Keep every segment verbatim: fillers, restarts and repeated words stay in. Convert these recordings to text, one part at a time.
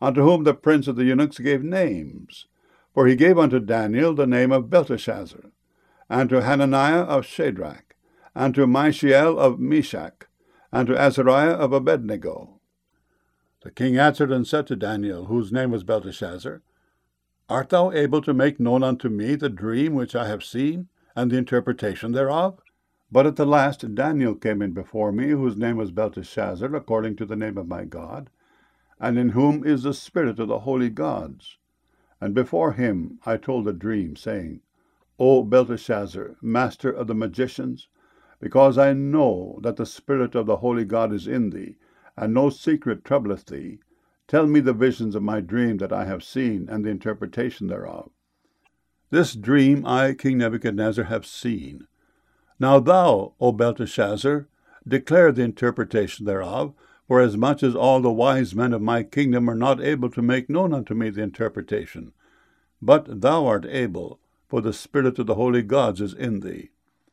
unto whom the prince of the eunuchs gave names. For he gave unto Daniel the name of Belteshazzar, and to Hananiah of Shadrach, and to Mishael of Meshach, and to Azariah of Abednego. The king answered and said to Daniel, whose name was Belteshazzar, Art thou able to make known unto me the dream which I have seen, and the interpretation thereof? But at the last Daniel came in before me, whose name was Belteshazzar, according to the name of my God, and in whom is the spirit of the holy gods. And before him I told a dream, saying, O Belteshazzar, master of the magicians, because I know that the spirit of the holy God is in thee, and no secret troubleth thee, tell me the visions of my dream that I have seen, and the interpretation thereof. This dream I, King Nebuchadnezzar, have seen. Now thou, O Belteshazzar, declare the interpretation thereof, forasmuch as all the wise men of my kingdom are not able to make known unto me the interpretation. But thou art able, for the spirit of the holy gods is in thee.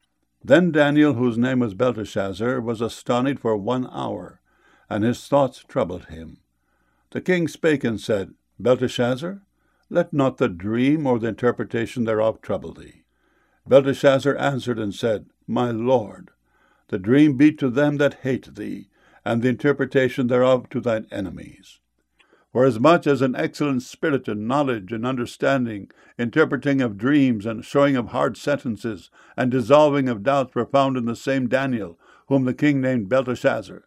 Then Daniel, whose name was Belteshazzar, was astonished for one hour, and his thoughts troubled him. The king spake and said, Belteshazzar, let not the dream or the interpretation thereof trouble thee. Belteshazzar answered and said, My lord, the dream be to them that hate thee, and the interpretation thereof to thine enemies. Forasmuch as an excellent spirit and knowledge and understanding, interpreting of dreams and showing of hard sentences, and dissolving of doubts were found in the same Daniel, whom the king named Belteshazzar.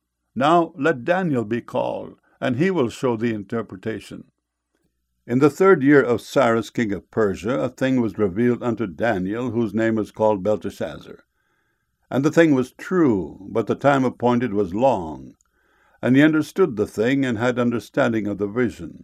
Now let Daniel be called, and he will show the interpretation. In the third year of Cyrus king of Persia, a thing was revealed unto Daniel, whose name was called Belteshazzar. And the thing was true, but the time appointed was long. And he understood the thing, and had understanding of the vision.